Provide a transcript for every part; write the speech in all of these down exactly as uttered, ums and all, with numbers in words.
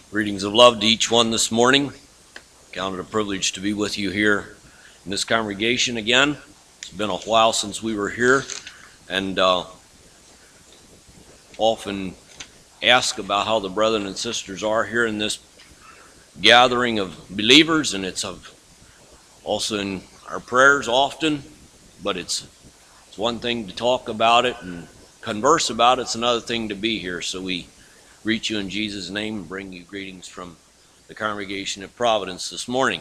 Greetings of love to each one this morning. Count it a privilege to be with you here in this congregation again. It's been a while since we were here, and uh, often ask about how the brethren and sisters are here in this gathering of believers, and it's of also in our prayers often, but it's it's one thing to talk about it and converse about it. It's another thing to be here. So we greet you in Jesus' name and bring you greetings from the congregation at Providence this morning.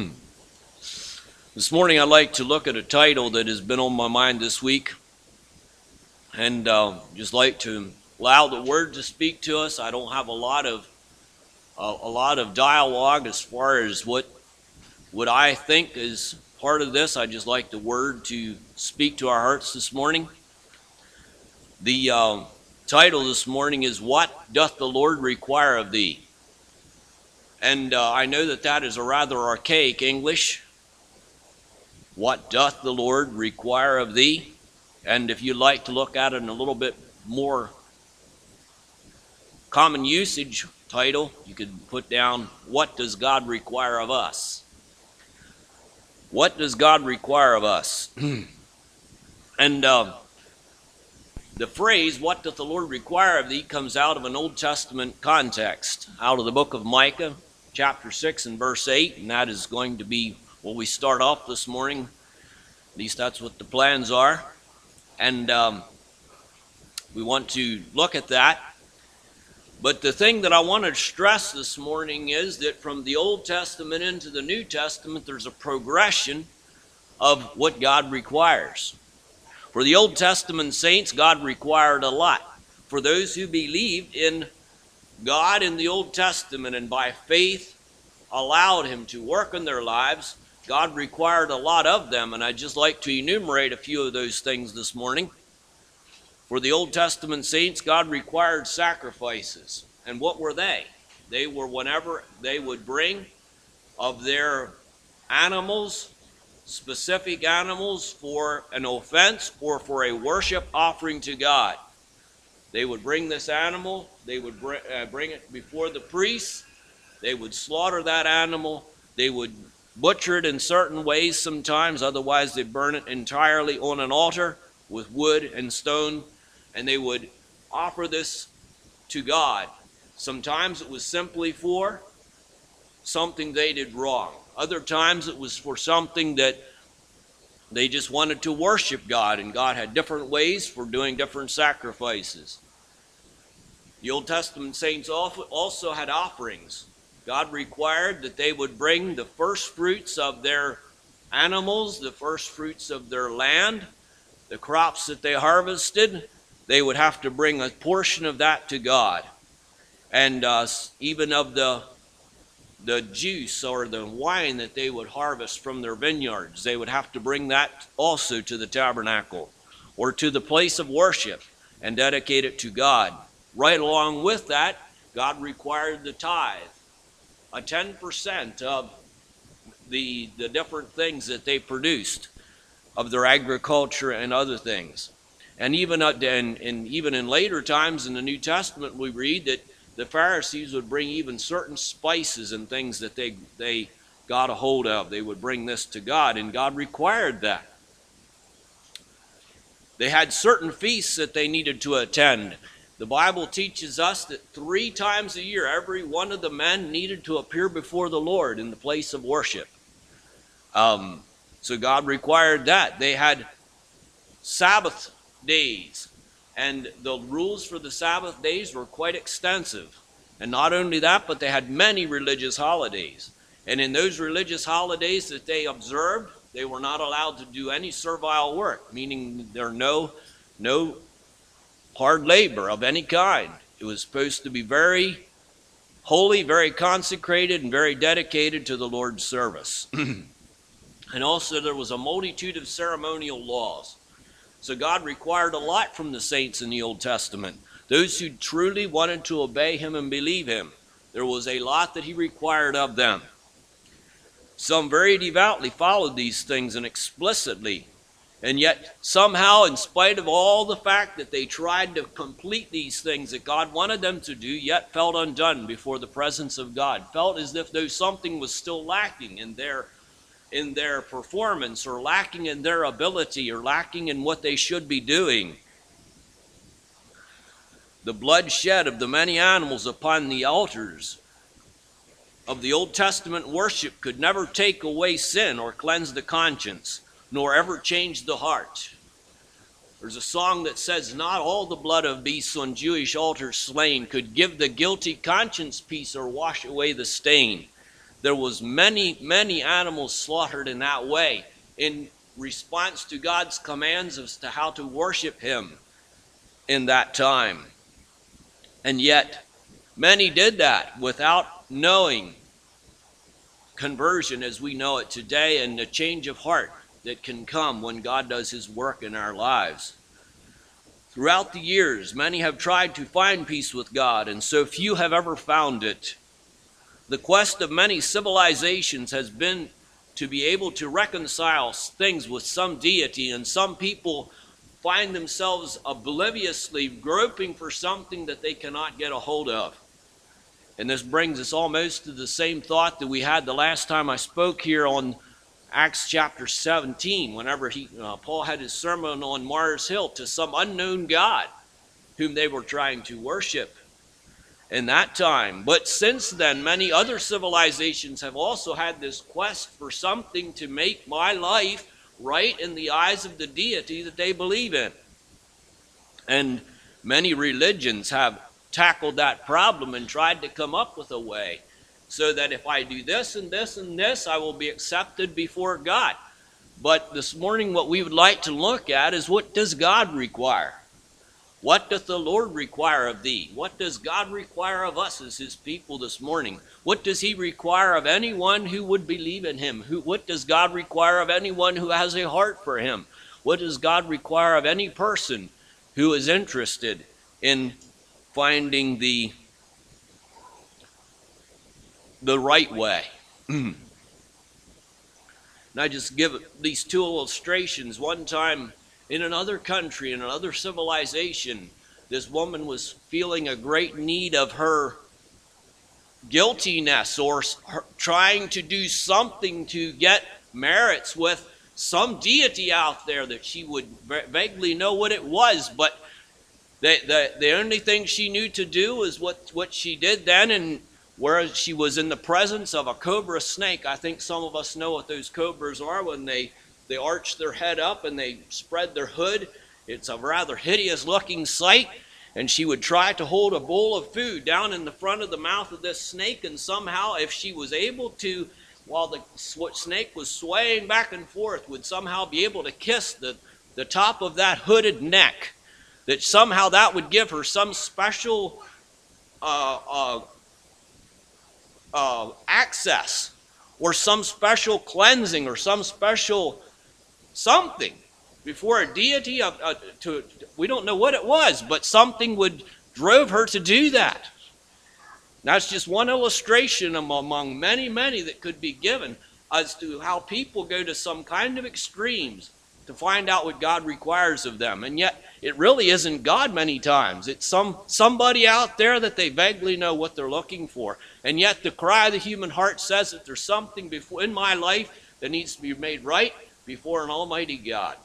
This morning I'd like to look at a title that has been on my mind this week, and uh, just like to allow the Word to speak to us. I don't have a lot of uh, a lot of dialogue as far as what what I think is part of this. I just like the Word to speak to our hearts this morning. The uh, title this morning is "What Doth the Lord Require of Thee?" And uh, I know that that is a rather archaic English. What doth the Lord require of thee? And if you'd like to look at it in a little bit more common usage title, you could put down, what does God require of us? What does God require of us? and uh, the phrase, what doth the Lord require of thee, comes out of an Old Testament context, out of the book of Micah, chapter six and verse eight, and that is going to be where we start off this morning. At least that's what the plans are. And um, we want to look at that. But the thing that I want to stress this morning is that from the Old Testament into the New Testament, there's a progression of what God requires. For the Old Testament saints, God required a lot. For those who believed in God in the Old Testament and by faith allowed Him to work in their lives, God required a lot of them, and I'd just like to enumerate a few of those things this morning. For the Old Testament saints, God required sacrifices. And what were they? They were whenever they would bring of their animals, specific animals for an offense or for a worship offering to God. They would bring this animal, they would bring, uh, bring it before the priests, they would slaughter that animal, they would butcher it in certain ways sometimes, otherwise they'd burn it entirely on an altar with wood and stone, and they would offer this to God. Sometimes it was simply for something they did wrong. Other times it was for something that they just wanted to worship God, and God had different ways for doing different sacrifices. The Old Testament saints also had offerings. God required that they would bring the first fruits of their animals, the first fruits of their land, the crops that they harvested. They would have to bring a portion of that to God. And uh, even of the, the juice or the wine that they would harvest from their vineyards, they would have to bring that also to the tabernacle or to the place of worship and dedicate it to God. Right along with that, God required the tithe, a ten percent of the, the different things that they produced, of their agriculture and other things. And even, uh, and, and even in later times in the New Testament, we read that the Pharisees would bring even certain spices and things that they, they got a hold of. They would bring this to God, and God required that. They had certain feasts that they needed to attend. The Bible teaches us that three times a year, every one of the men needed to appear before the Lord in the place of worship. Um, so God required that. They had Sabbath days, and the rules for the Sabbath days were quite extensive. And not only that, but they had many religious holidays. And in those religious holidays that they observed, they were not allowed to do any servile work, meaning there no no hard labor of any kind. It was supposed to be very holy, very consecrated, and very dedicated to the Lord's service. And also there was a multitude of ceremonial laws. So God required a lot from the saints in the Old Testament. Those who truly wanted to obey Him and believe Him, there was a lot that He required of them. Some very devoutly followed these things and explicitly And yet, somehow, in spite of all the fact that they tried to complete these things that God wanted them to do, yet felt undone before the presence of God, felt as if though something was still lacking in their, in their performance, or lacking in their ability, or lacking in what they should be doing. The bloodshed of the many animals upon the altars of the Old Testament worship could never take away sin or cleanse the conscience, nor ever change the heart. There's a song that says, not all the blood of beasts on Jewish altars slain could give the guilty conscience peace or wash away the stain. There was many, many animals slaughtered in that way in response to God's commands as to how to worship him in that time. And yet, many did that without knowing conversion as we know it today, and the change of heart that can come when God does his work in our lives. Throughout the years, many have tried to find peace with God, and so few have ever found it. The quest of many civilizations has been to be able to reconcile things with some deity, and some people find themselves obliviously groping for something that they cannot get a hold of. And this brings us almost to the same thought that we had the last time I spoke here on Acts chapter seventeen, whenever he, uh, Paul had his sermon on Mars Hill, to some unknown God whom they were trying to worship in that time. But since then, many other civilizations have also had this quest for something to make my life right in the eyes of the deity that they believe in. And many religions have tackled that problem and tried to come up with a way so that if I do this and this and this, I will be accepted before God. But this morning, what we would like to look at is, what does God require? What doth the Lord require of thee? What does God require of us as his people this morning? What does he require of anyone who would believe in him? Who, what does God require of anyone who has a heart for him? What does God require of any person who is interested in finding the, the right way? And I just give these two illustrations. One time, in another country, in another civilization, this woman was feeling a great need of her guiltiness, or her trying to do something to get merits with some deity out there that she would vaguely know what it was, but the, the, the only thing she knew to do is what, what she did then. And whereas she was in the presence of a cobra snake, I think some of us know what those cobras are when they They arch their head up and they spread their hood. It's a rather hideous looking sight. And she would try to hold a bowl of food down in the front of the mouth of this snake. And somehow, if she was able to, while the snake was swaying back and forth, would somehow be able to kiss the, the top of that hooded neck, that somehow that would give her some special uh, uh, uh, access, or some special cleansing, or some special something before a deity of, uh, to, we don't know what it was, but something would drove her to do that. That's just one illustration among many, many that could be given as to how people go to some kind of extremes to find out what God requires of them. And yet it really isn't God many times. It's some somebody out there that they vaguely know what they're looking for. And yet the cry of the human heart says that there's something before in my life that needs to be made right before an almighty God.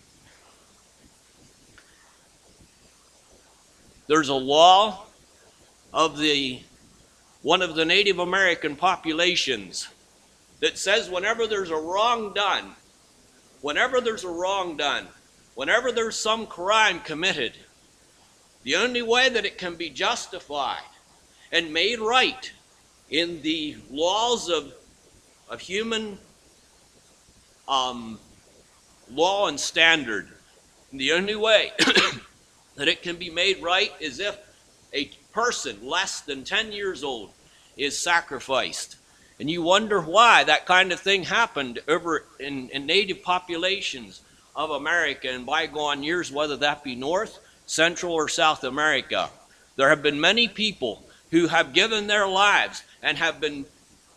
There's a law of the one of the Native American populations that says whenever there's a wrong done, whenever there's a wrong done, whenever there's some crime committed, the only way that it can be justified and made right in the laws of, of human um, law and standard, the only way that it can be made right is if a person less than ten years old is sacrificed. And you wonder why that kind of thing happened over in, in native populations of America in bygone years, whether that be North, Central, or South America. There have been many people who have given their lives and have been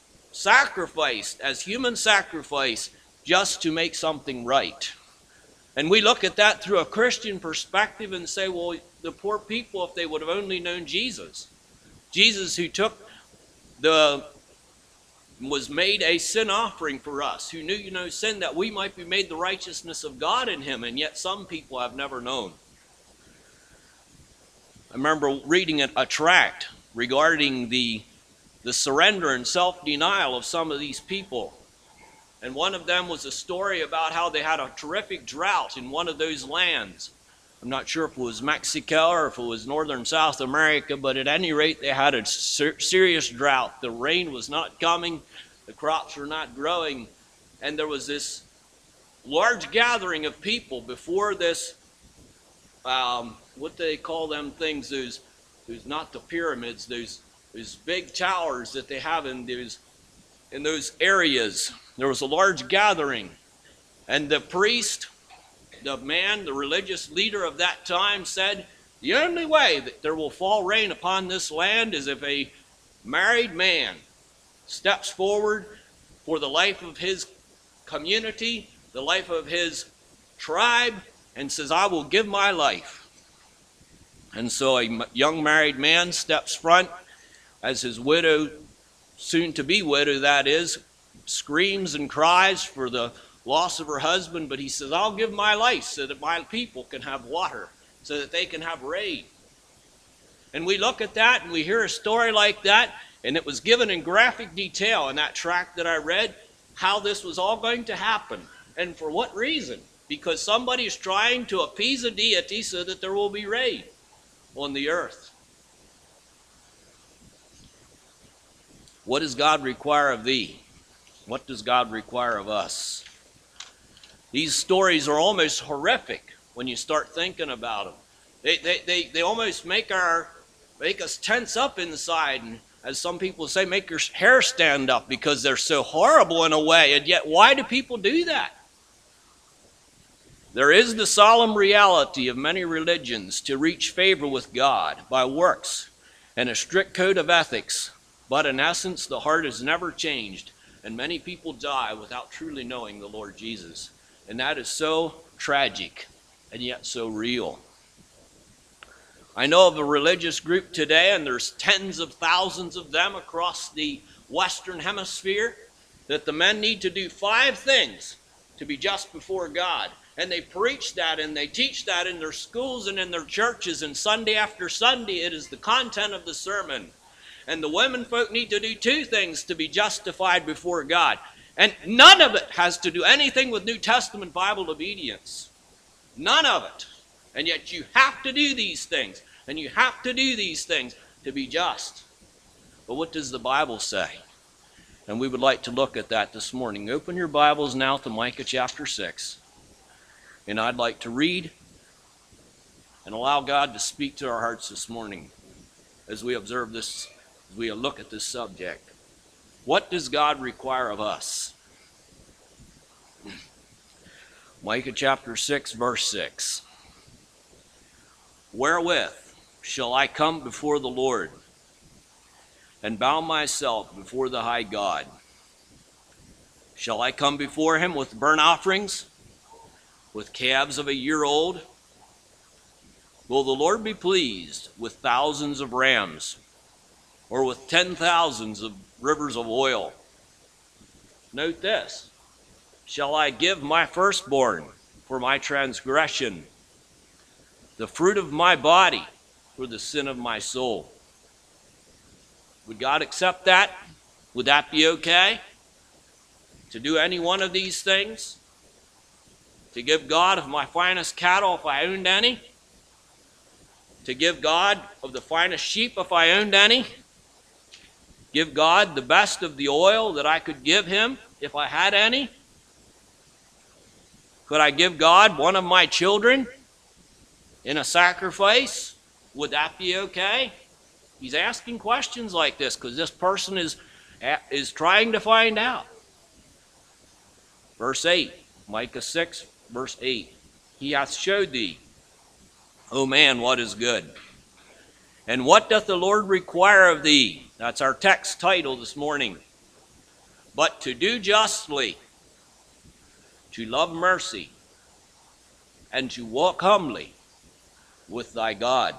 sacrificed as human sacrifice just to make something right. And we look at that through a Christian perspective and say, well, the poor people, if they would have only known Jesus. Jesus who took the, was made a sin offering for us, who knew no sin, that we might be made the righteousness of God in him, and yet some people have never known. I remember reading a, a tract regarding the, the surrender and self-denial of some of these people. And one of them was a story about how they had a terrific drought in one of those lands. I'm not sure if it was Mexico or if it was northern South America, but at any rate, they had a ser- serious drought. The rain was not coming, the crops were not growing, and there was this large gathering of people before this, um, what do they call them things, those, those not the pyramids, those, those big towers that they have in those, in those areas. There was a large gathering, and the priest, the man, the religious leader of that time said, the only way that there will fall rain upon this land is if a married man steps forward for the life of his community, the life of his tribe, and says, I will give my life. And so a young married man steps front as his widow, soon to be widow that is, screams and cries for the loss of her husband, but he says, I'll give my life so that my people can have water, so that they can have rain. And we look at that and we hear a story like that, and it was given in graphic detail in that tract that I read, how this was all going to happen. And for what reason? Because somebody is trying to appease a deity so that there will be rain on the earth. What does God require of thee? What does God require of us? These stories are almost horrific when you start thinking about them. They, they, they, they almost make, our, make us tense up inside, and as some people say, make your hair stand up because they're so horrible in a way. And yet, why do people do that? There is the solemn reality of many religions to reach favor with God by works and a strict code of ethics, but in essence, the heart is never changed. And many people die without truly knowing the Lord Jesus. And that is so tragic and yet so real. I know of a religious group today, and there's tens of thousands of them across the Western Hemisphere, that the men need to do five things to be just before God. And they preach that and they teach that in their schools and in their churches, and Sunday after Sunday it is the content of the sermon. And the women folk need to do two things to be justified before God. And none of it has to do anything with New Testament Bible obedience. None of it. And yet you have to do these things. And you have to do these things to be just. But what does the Bible say? And we would like to look at that this morning. Open your Bibles now to Micah chapter six. And I'd like to read and allow God to speak to our hearts this morning as we observe this, as we look at this subject. What does God require of us? Micah chapter six, verse six. Wherewith shall I come before the Lord and bow myself before the high God? Shall I come before him with burnt offerings, with calves of a year old? Will the Lord be pleased with thousands of rams, or with ten thousands of rivers of oil? Note this. Shall I give my firstborn for my transgression, the fruit of my body for the sin of my soul? Would God accept that? Would that be okay? To do any one of these things? To give God of my finest cattle if I owned any? To give God of the finest sheep if I owned any? Give God the best of the oil that I could give him if I had any? Could I give God one of my children in a sacrifice? Would that be okay? He's asking questions like this because this person is, is trying to find out. Verse eight, Micah six, verse eight. He hath showed thee, O man, what is good. And what doth the Lord require of thee? That's our text title this morning. But to do justly, to love mercy, and to walk humbly with thy God.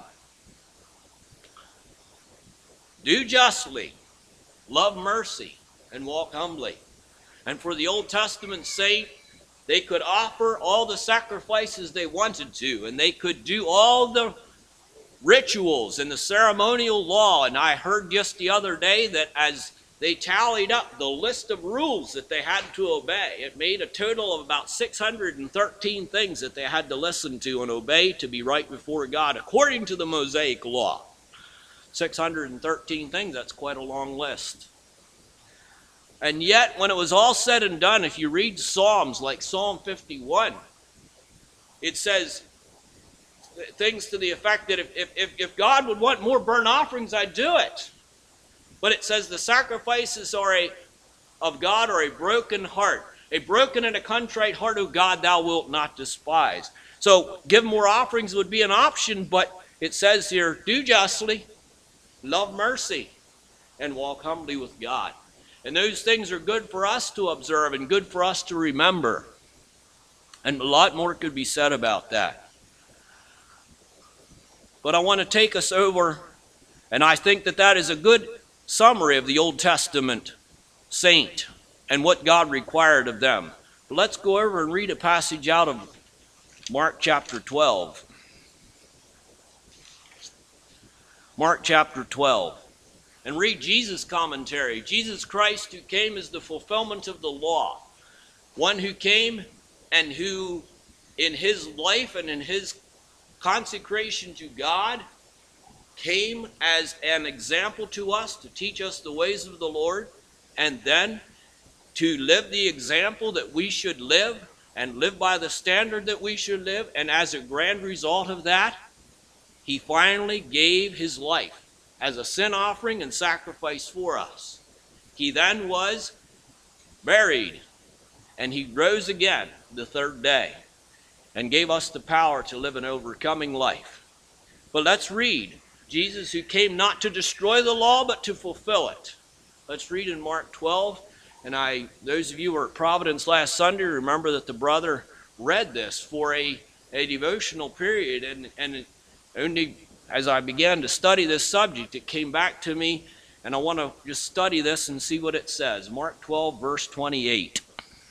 Do justly, love mercy, and walk humbly. And for the Old Testament saint, they could offer all the sacrifices they wanted to, and they could do all the rituals and the ceremonial law. And I heard just the other day that as they tallied up the list of rules that they had to obey, it made a total of about six hundred thirteen things that they had to listen to and obey to be right before God, according to the Mosaic law. six hundred thirteen things, that's quite a long list. And yet, when it was all said and done, if you read Psalms like Psalm fifty-one, it says things to the effect that if, if, if God would want more burnt offerings, I'd do it. But it says the sacrifices are a, of God are a broken heart. A broken and a contrite heart, O God, thou wilt not despise. So give more offerings would be an option, but it says here, do justly, love mercy, and walk humbly with God. And those things are good for us to observe and good for us to remember. And a lot more could be said about that. But I want to take us over, and I think that that is a good summary of the Old Testament saint and what God required of them. But let's go over and read a passage out of Mark chapter twelve. Mark chapter twelve. And read Jesus' commentary. Jesus Christ, who came as the fulfillment of the law. One who came and who in his life and in his consecration to God came as an example to us to teach us the ways of the Lord, and then to live the example that we should live and live by the standard that we should live. And as a grand result of that, he finally gave his life as a sin offering and sacrifice for us. He then was buried, and he rose again the third day and gave us the power to live an overcoming life. But let's read Jesus, who came not to destroy the law, but to fulfill it. Let's read in Mark twelve. And I, those of you who were at Providence last Sunday, remember that the brother read this for a, a devotional period. And, and only as I began to study this subject, it came back to me. And I want to just study this and see what it says. Mark twelve, verse twenty-eight.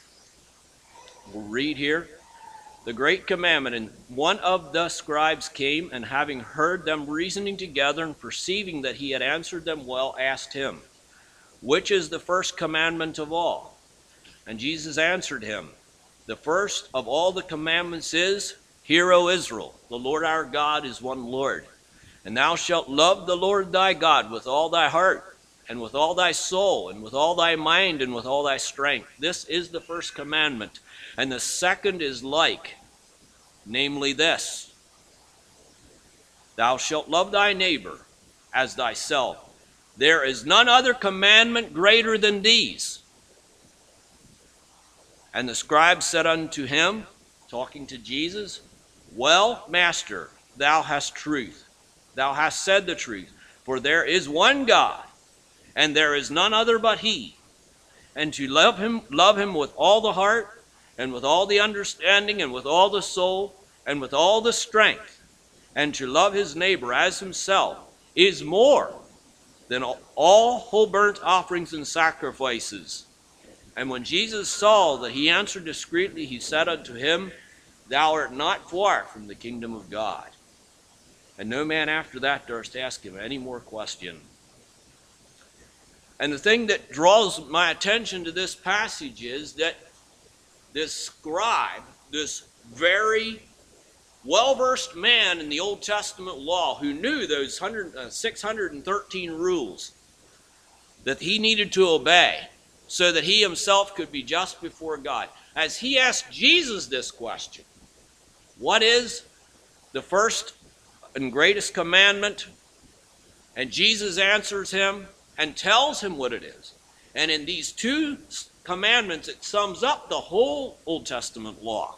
We'll read here. The great commandment, and one of the scribes came, and having heard them reasoning together, and perceiving that he had answered them well, asked him, which is the first commandment of all? And Jesus answered him, the first of all the commandments is, Hear, O Israel, the Lord our God is one Lord. And thou shalt love the Lord thy God with all thy heart, and with all thy soul, and with all thy mind, and with all thy strength. This is the first commandment. And the second is like, namely this, thou shalt love thy neighbor as thyself. There is none other commandment greater than these. And the scribe said unto him, talking to Jesus, Well, Master, thou hast truth. Thou hast said the truth. For there is one God, and there is none other but he. And to love him, love him with all the heart, and with all the understanding, and with all the soul, and with all the strength, and to love his neighbor as himself, is more than all whole burnt offerings and sacrifices. And when Jesus saw that he answered discreetly, he said unto him, Thou art not far from the kingdom of God. And no man after that durst ask him any more question. And the thing that draws my attention to this passage is that this scribe, this very well-versed man in the Old Testament law who knew those six hundred thirteen rules that he needed to obey so that he himself could be just before God, as he asked Jesus this question, what is the first and greatest commandment? And Jesus answers him and tells him what it is. And in these two commandments, it sums up the whole Old Testament law.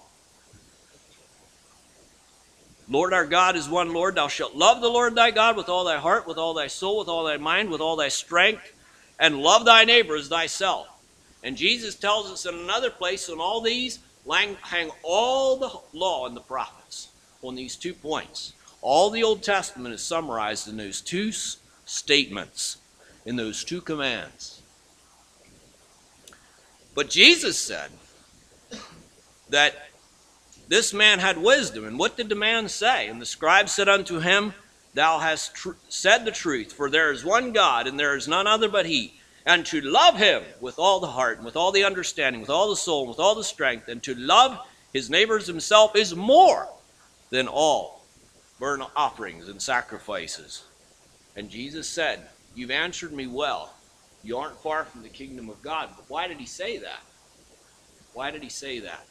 Lord our God is one Lord. Thou shalt love the Lord thy God with all thy heart, with all thy soul, with all thy mind, with all thy strength, and love thy neighbor as thyself. And Jesus tells us in another place, in all these, hang all the law and the prophets on these two points. All the Old Testament is summarized in those two statements, in those two commands. But Jesus said that this man had wisdom. And what did the man say? And the scribe said unto him, Thou hast tr- said the truth, for there is one God, and there is none other but he. And to love him with all the heart, and with all the understanding, with all the soul, and with all the strength, and to love his neighbors himself is more than all burnt offerings and sacrifices. And Jesus said, You've answered me well. You aren't far from the kingdom of God. But why did he say that? Why did he say that?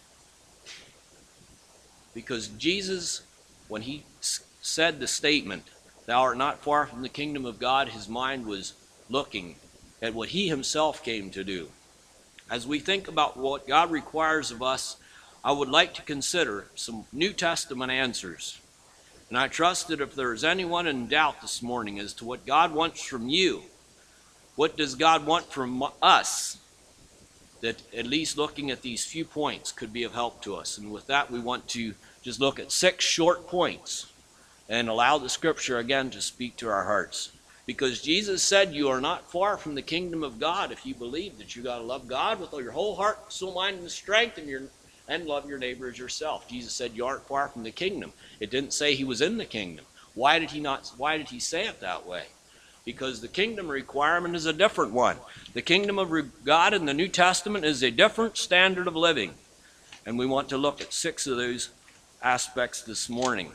Because Jesus, when he said the statement, Thou art not far from the kingdom of God, his mind was looking at what he himself came to do. As we think about what God requires of us, I would like to consider some New Testament answers. And I trust that if there is anyone in doubt this morning as to what God wants from you, what does God want from us, that at least looking at these few points could be of help to us. And with that, we want to just look at six short points and allow the scripture again to speak to our hearts. Because Jesus said you are not far from the kingdom of God if you believe that you got to love God with all your whole heart, soul, mind, and strength, and your and love your neighbor as yourself. Jesus said you aren't far from the kingdom. It didn't say he was in the kingdom. Why did he not? Why did he say it that way? Because the kingdom requirement is a different one. The kingdom of God in the New Testament is a different standard of living. And we want to look at six of those aspects this morning.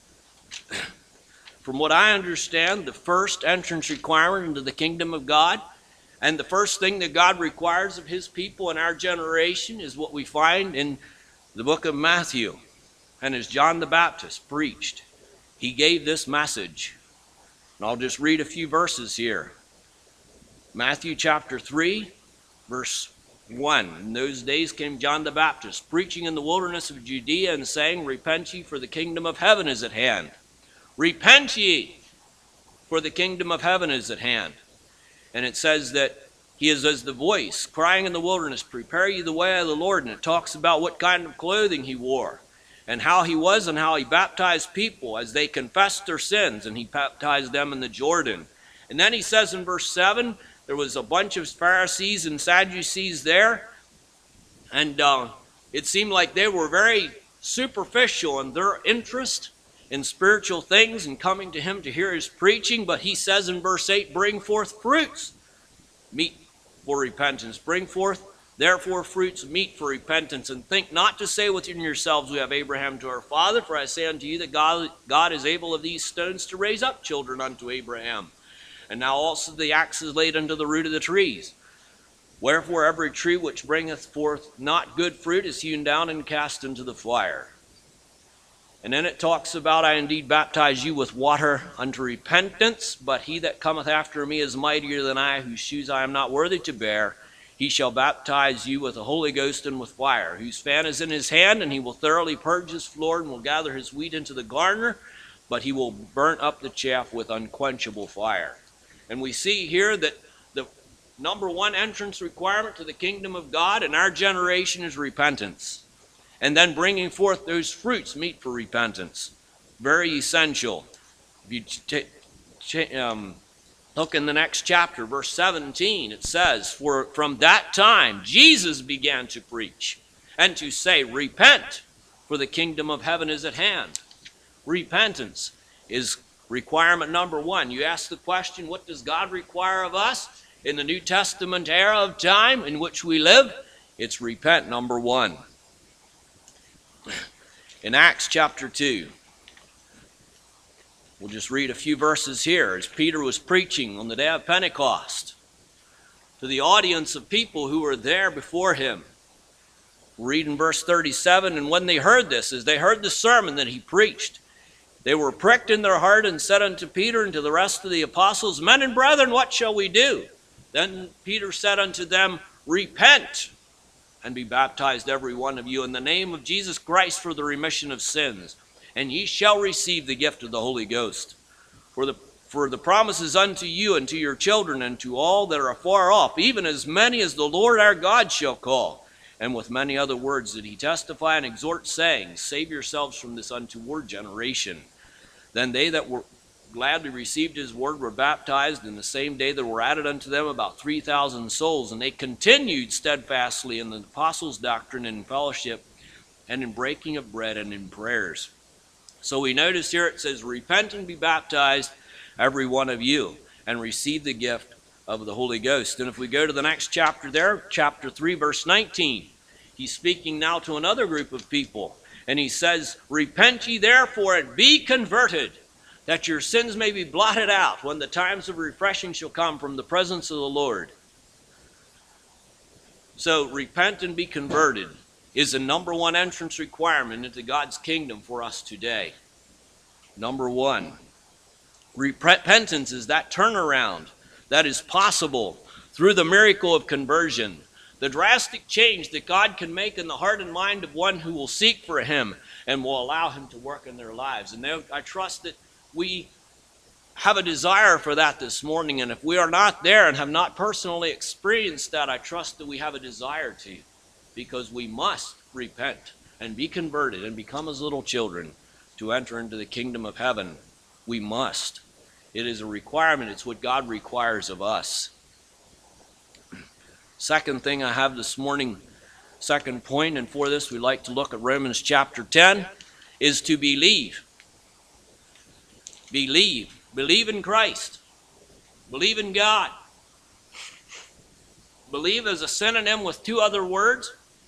From what I understand, the first entrance requirement into the kingdom of God, and the first thing that God requires of his people in our generation, is what we find in the book of Matthew. And as John the Baptist preached, he gave this message. And I'll just read a few verses here. Matthew chapter three, verse one. In those days came John the Baptist, preaching in the wilderness of Judea, and saying, Repent ye, for the kingdom of heaven is at hand. Repent ye, for the kingdom of heaven is at hand. And it says that he is as the voice crying in the wilderness, Prepare ye the way of the Lord. And it talks about what kind of clothing he wore, and how he was, and how he baptized people as they confessed their sins, and he baptized them in the Jordan. And then he says in verse seven, there was a bunch of Pharisees and Sadducees there, and uh, it seemed like they were very superficial in their interest in spiritual things and coming to him to hear his preaching. But he says in verse eight, Bring forth fruits, meet for repentance. Bring forth therefore fruits meet for repentance, and think not to say within yourselves, We have Abraham to our father. For I say unto you that God, God is able of these stones to raise up children unto Abraham. And now also the axe is laid unto the root of the trees. Wherefore every tree which bringeth forth not good fruit is hewn down and cast into the fire. And then it talks about, I indeed baptize you with water unto repentance, but he that cometh after me is mightier than I, whose shoes I am not worthy to bear. He shall baptize you with the Holy Ghost and with fire, whose fan is in his hand, and he will thoroughly purge his floor, and will gather his wheat into the garner, but he will burn up the chaff with unquenchable fire. And we see here that the number one entrance requirement to the kingdom of God in our generation is repentance. And then bringing forth those fruits meet for repentance. Very essential. If you t- t- um, look in the next chapter, verse seventeen, it says, For from that time Jesus began to preach and to say, Repent, for the kingdom of heaven is at hand. Repentance is requirement number one. You ask the question, what does God require of us in the New Testament era of time in which we live? It's repent, number one. In Acts chapter two, we'll just read a few verses here as Peter was preaching on the day of Pentecost to the audience of people who were there before him. We'll read in verse thirty-seven, And when they heard this, as they heard the sermon that he preached, they were pricked in their heart and said unto Peter and to the rest of the apostles, Men and brethren, what shall we do? Then Peter said unto them, Repent, and be baptized every one of you in the name of Jesus Christ for the remission of sins, and ye shall receive the gift of the Holy Ghost. For the for the promises unto you and to your children and to all that are afar off, even as many as the Lord our God shall call. And with many other words did he testify and exhort, saying, Save yourselves from this untoward generation. Then they that were gladly received his word were baptized, and the same day there were added unto them about three thousand souls. And they continued steadfastly in the apostles' doctrine and in fellowship, and in breaking of bread and in prayers. So we notice here it says, Repent and be baptized, every one of you, and receive the gift of the Holy Ghost. And if we go to the next chapter there, chapter three, verse nineteen, he's speaking now to another group of people. And he says, Repent ye therefore and be converted, that your sins may be blotted out when the times of refreshing shall come from the presence of the Lord. So repent and be converted is the number one entrance requirement into God's kingdom for us today. Number one. Repentance is that turnaround that is possible through the miracle of conversion. The drastic change that God can make in the heart and mind of one who will seek for him and will allow him to work in their lives. And I trust that we have a desire for that this morning. And if we are not there and have not personally experienced that, I trust that we have a desire to. Because we must repent and be converted and become as little children to enter into the kingdom of heaven. We must. It is a requirement. It's what God requires of us. Second thing I have this morning, second point, and for this we like to look at Romans chapter ten, is to believe. Believe. Believe in Christ. Believe in God. Believe is a synonym with two other words.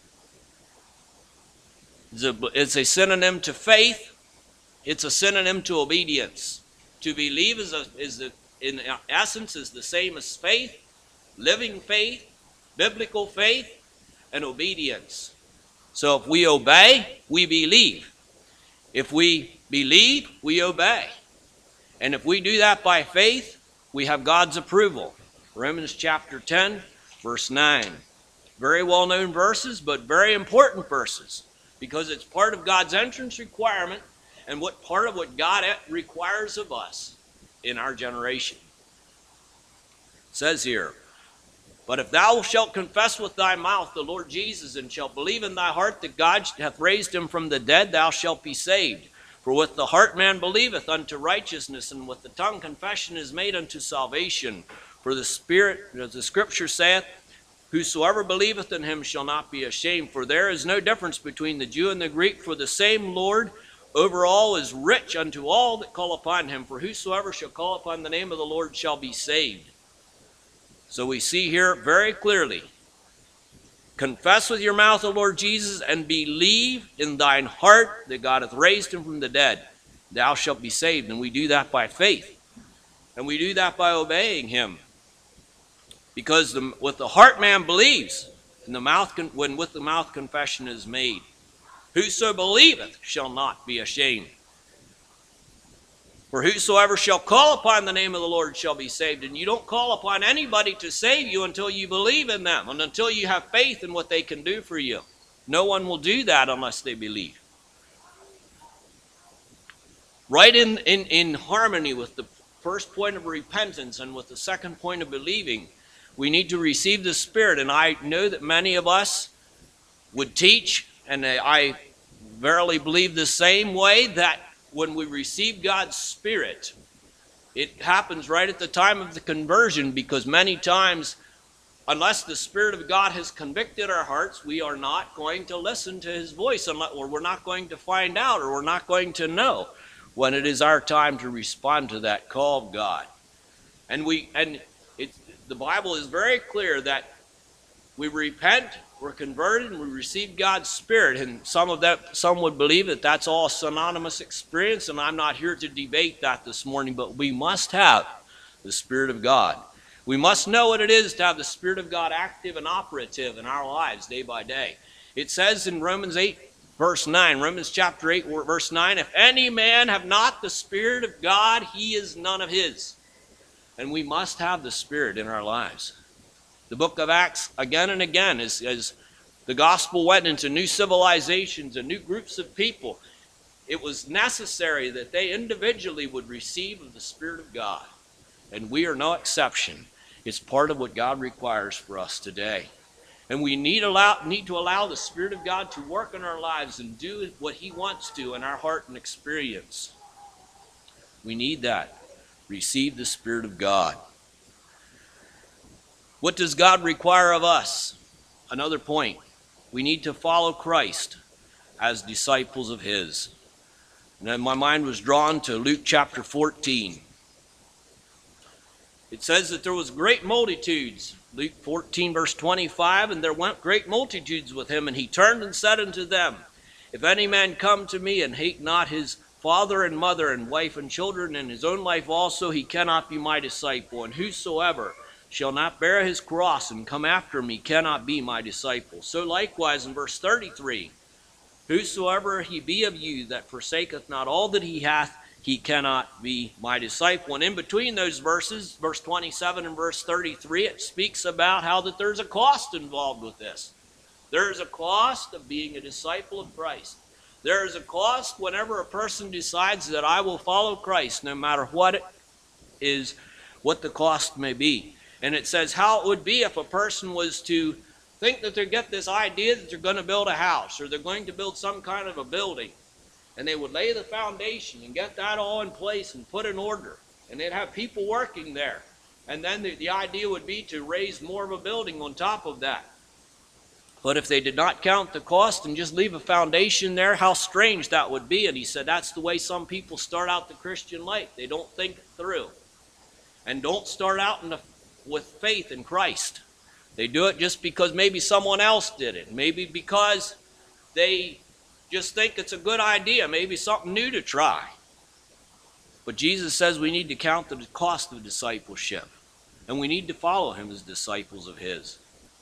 It's a synonym to faith. It's a synonym to obedience. To believe is, a, is a, in essence is the same as faith, living faith, biblical faith, and obedience. So if we obey, we believe. If we believe, we obey. And if we do that by faith, we have God's approval. Romans chapter ten, verse nine. Very well-known verses, but very important verses, because it's part of God's entrance requirement and what part of what God requires of us in our generation. It says here, But if thou shalt confess with thy mouth the Lord Jesus, and shalt believe in thy heart that God hath raised him from the dead, thou shalt be saved. For with the heart man believeth unto righteousness, and with the tongue confession is made unto salvation. For the Spirit, as the Scripture saith, Whosoever believeth in him shall not be ashamed. For there is no difference between the Jew and the Greek, for the same Lord over all is rich unto all that call upon him. For whosoever shall call upon the name of the Lord shall be saved. So we see here very clearly, confess with your mouth the Lord Jesus, and believe in thine heart that God hath raised him from the dead. Thou shalt be saved. And we do that by faith. And we do that by obeying him. Because the, with the heart man believes, and the mouth con, when with the mouth confession is made. Whoso believeth shall not be ashamed. For whosoever shall call upon the name of the Lord shall be saved. And you don't call upon anybody to save you until you believe in them, and until you have faith in what they can do for you. No one will do that unless they believe. Right in, in, in harmony with the first point of repentance and with the second point of believing, we need to receive the Spirit. And I know that many of us would teach, and I verily believe the same way, that when we receive God's Spirit, it happens right at the time of the conversion, because many times, unless the Spirit of God has convicted our hearts, we are not going to listen to his voice, or we're not going to find out, or we're not going to know when it is our time to respond to that call of God. And we and it, the Bible is very clear that we repent, we're converted, and we receive God's Spirit. And some of that, some would believe that that's all synonymous experience, and I'm not here to debate that this morning, but we must have the Spirit of God. We must know what it is to have the Spirit of God active and operative in our lives day by day. It says in Romans eight, verse nine, Romans chapter eight, verse nine, If any man have not the Spirit of God, he is none of his. And we must have the Spirit in our lives. The book of Acts, again and again, as, as the gospel went into new civilizations and new groups of people, it was necessary that they individually would receive of the Spirit of God. And we are no exception. It's part of what God requires for us today. And we need, allow, need to allow the Spirit of God to work in our lives and do what he wants to in our heart and experience. We need that. Receive the Spirit of God. What does God require of us? Another point. We need to follow Christ as disciples of his. And then my mind was drawn to Luke chapter fourteen. It says that there was great multitudes. Luke fourteen verse twenty-five, and there went great multitudes with him, and he turned and said unto them, if any man come to me and hate not his father and mother and wife and children and his own life also, he cannot be my disciple. And whosoever shall not bear his cross and come after me cannot be my disciple. So likewise in verse thirty-three, whosoever he be of you that forsaketh not all that he hath, he cannot be my disciple. And in between those verses, verse twenty-seven and verse thirty-three, it speaks about how that there's a cost involved with this. There is a cost of being a disciple of Christ. There is a cost whenever a person decides that I will follow Christ, no matter what it is, what the cost may be. And it says how it would be if a person was to think that they get this idea that they're going to build a house or they're going to build some kind of a building. And they would lay the foundation and get that all in place and put in order. And they'd have people working there. And then the, the idea would be to raise more of a building on top of that. But if they did not count the cost and just leave a foundation there, how strange that would be. And he said that's the way some people start out the Christian life. They don't think it through. And don't start out in the, with faith in Christ. They do it just because maybe someone else did it. Maybe because they just think it's a good idea. Maybe something new to try. But Jesus says we need to count the cost of discipleship. And we need to follow him as disciples of his.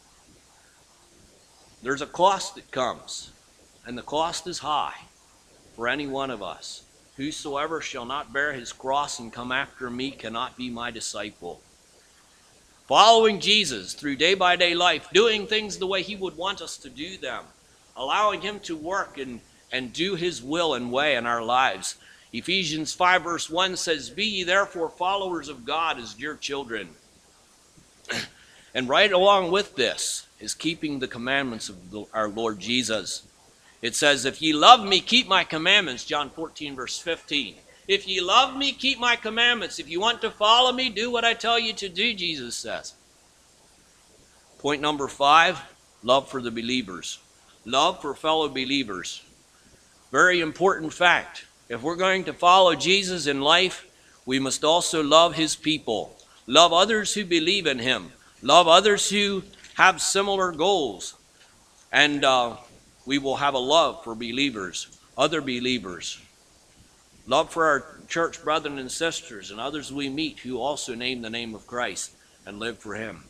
There's a cost that comes. And the cost is high for any one of us. Whosoever shall not bear his cross and come after me cannot be my disciple. Following Jesus through day-by-day life, doing things the way he would want us to do them, allowing him to work and, and do his will and way in our lives. Ephesians five verse one says, be ye therefore followers of God as dear children. And right along with this is keeping the commandments of the, our Lord Jesus. It says, if ye love me, keep my commandments, John fourteen verse fifteen. If ye love me, keep my commandments. If you want to follow me, do what I tell you to do, Jesus says. Point number five, love for the believers. Love for fellow believers. Very important fact. If we're going to follow Jesus in life, we must also love his people. Love others who believe in him. Love others who have similar goals. And uh, we will have a love for believers, other believers. Love for our church brethren and sisters and others we meet who also name the name of Christ and live for him.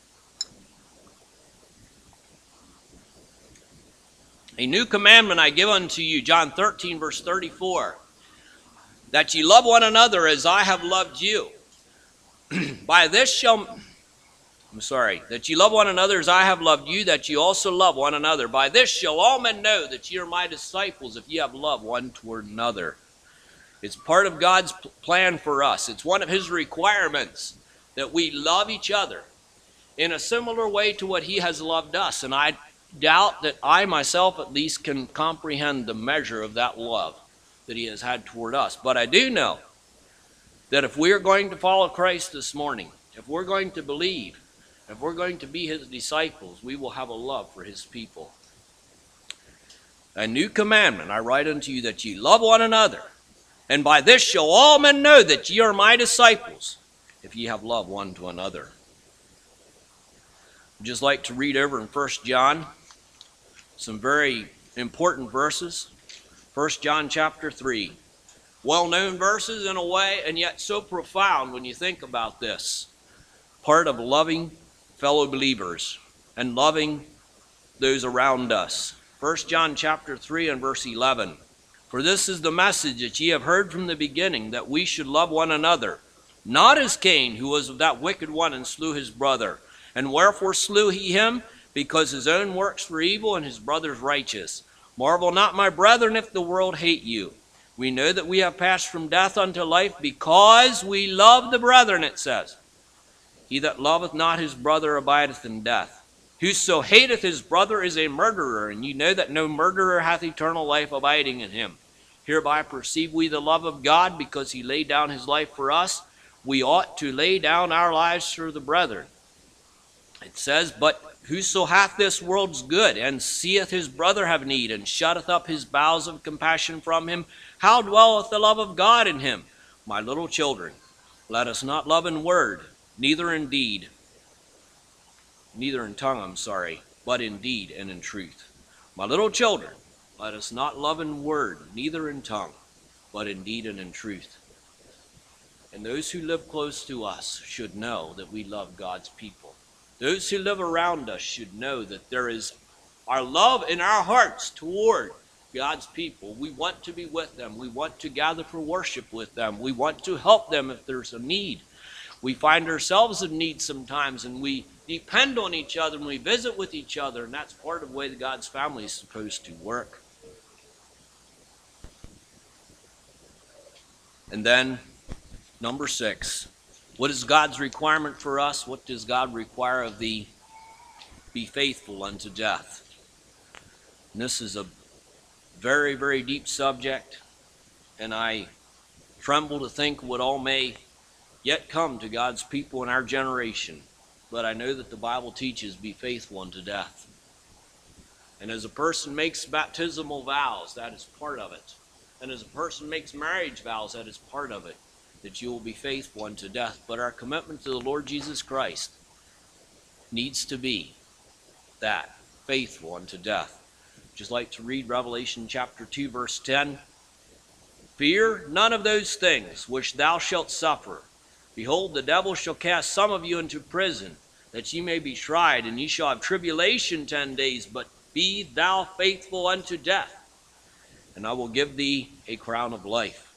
A new commandment I give unto you, John thirteen verse thirty-four, that ye love one another as I have loved you. By this shall, I'm sorry, that ye love one another as I have loved you, that ye also love one another. By this shall all men know that ye are my disciples, if ye have love one toward another. It's part of God's plan for us. It's one of his requirements that we love each other in a similar way to what he has loved us. And I doubt that I myself at least can comprehend the measure of that love that he has had toward us. But I do know that if we are going to follow Christ this morning, if we're going to believe, if we're going to be his disciples, we will have a love for his people. A new commandment I write unto you, that ye love one another. And by this shall all men know that ye are my disciples, if ye have love one to another. I'd just like to read over in First John some very important verses. First John chapter three. Well-known verses in a way, and yet so profound when you think about this. Part of loving fellow believers and loving those around us. First John chapter three and verse eleven. For this is the message that ye have heard from the beginning, that we should love one another. Not as Cain, who was of that wicked one and slew his brother. And wherefore slew he him? Because his own works were evil and his brother's righteous. Marvel not, my brethren, if the world hate you. We know that we have passed from death unto life, because we love the brethren, it says. He that loveth not his brother abideth in death. Whoso hateth his brother is a murderer, and ye know that no murderer hath eternal life abiding in him. Hereby perceive we the love of God, because he laid down his life for us. We ought to lay down our lives for the brethren. It says, But whoso hath this world's good, and seeth his brother have need, and shutteth up his bowels of compassion from him, how dwelleth the love of God in him? My little children, let us not love in word, neither in deed, neither in tongue, I'm sorry, but in deed and in truth. My little children, let us not love in word, neither in tongue, but in deed and in truth. And those who live close to us should know that we love God's people. Those who live around us should know that there is our love in our hearts toward God's people. We want to be with them. We want to gather for worship with them. We want to help them if there's a need. We find ourselves in need sometimes, and we depend on each other, and we visit with each other, and that's part of the way that God's family is supposed to work. And then, number six, what is God's requirement for us? What does God require of thee? Be faithful unto death. And this is a very, very deep subject, and I tremble to think what all may yet come to God's people in our generation. But I know that the Bible teaches, be faithful unto death. And as a person makes baptismal vows, that is part of it. And as a person makes marriage vows, that is part of it, that you will be faithful unto death. But our commitment to the Lord Jesus Christ needs to be that, faithful unto death. Just like to read Revelation chapter two, verse ten. Fear none of those things which thou shalt suffer. Behold, the devil shall cast some of you into prison, that ye may be tried, and ye shall have tribulation ten days, but be thou faithful unto death, and I will give thee a crown of life.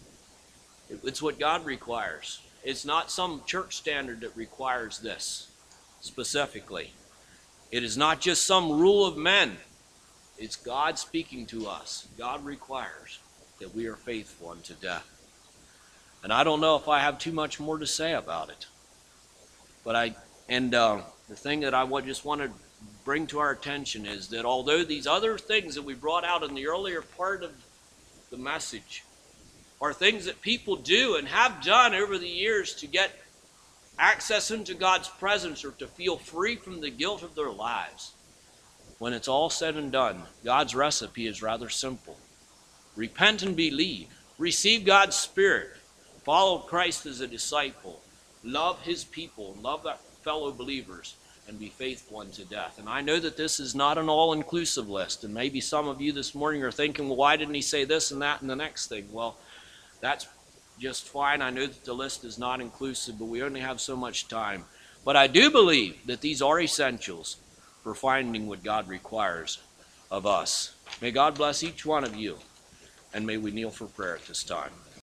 It's what God requires. It's not some church standard that requires this specifically. It is not just some rule of men. It's God speaking to us. God requires that we are faithful unto death. And I don't know if I have too much more to say about it. But I, and uh, the thing that I would just want to bring to our attention is that although these other things that we brought out in the earlier part of the message are things that people do and have done over the years to get access into God's presence or to feel free from the guilt of their lives, when it's all said and done, God's recipe is rather simple. Repent and believe. Receive God's Spirit. Follow Christ as a disciple. Love his people. Love their fellow believers. And be faithful unto death. And I know that this is not an all-inclusive list. And maybe some of you this morning are thinking, well, why didn't he say this and that and the next thing? Well, that's just fine. I know that the list is not inclusive, but we only have so much time. But I do believe that these are essentials for finding what God requires of us. May God bless each one of you, and may we kneel for prayer at this time.